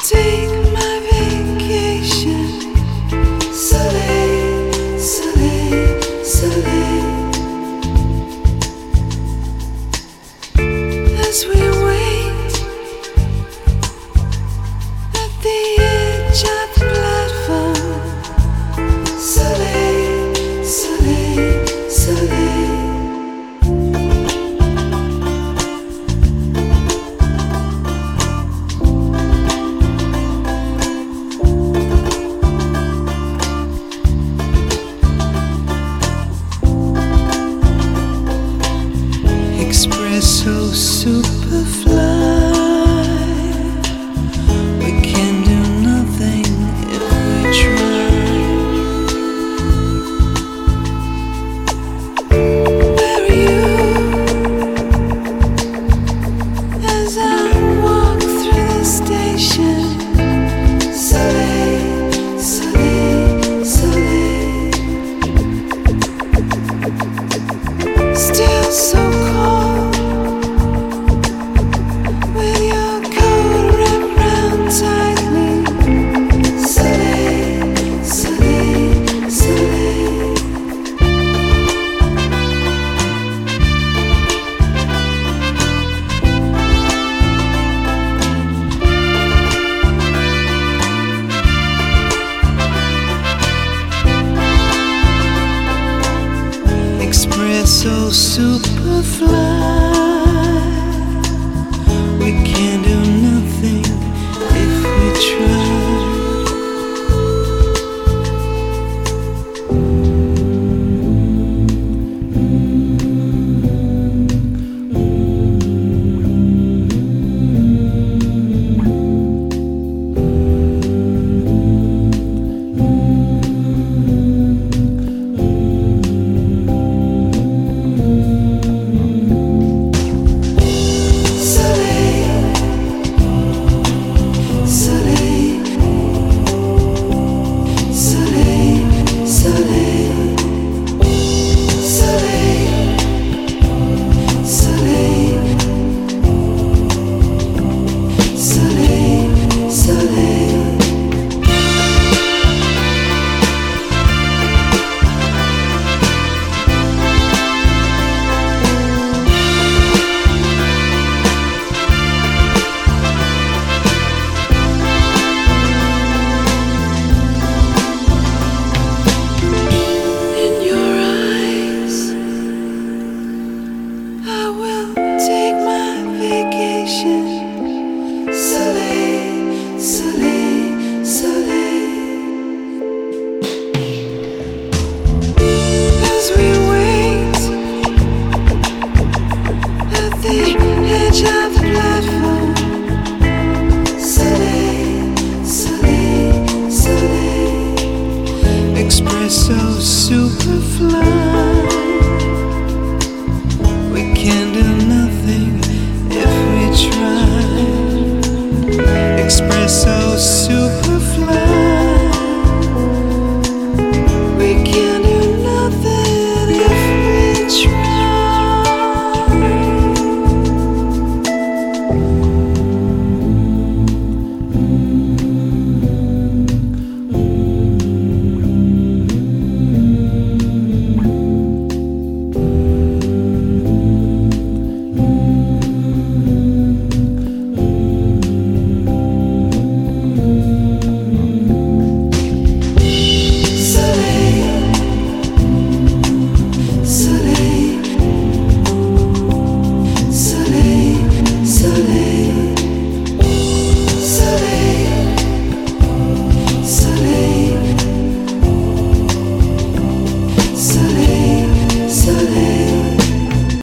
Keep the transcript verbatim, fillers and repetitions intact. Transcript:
take my vacation. Soleil, soleil, soleil. As we wait at the edge of the platform. Soleil, soleil, soleil. Espresso superfly. We can do nothing if we try. Where are you as I walk through the station? Soleil, soleil, soleil. Still so cold. With your coat wrapped round tightly. Soleil, soleil, soleil. Espresso superfly. We can do nothing if we try. Soleil, soleil, soleil. As we wait at the edge of the platform. Soleil, soleil, soleil. Espresso superfly. We can do nothing if we try. Espresso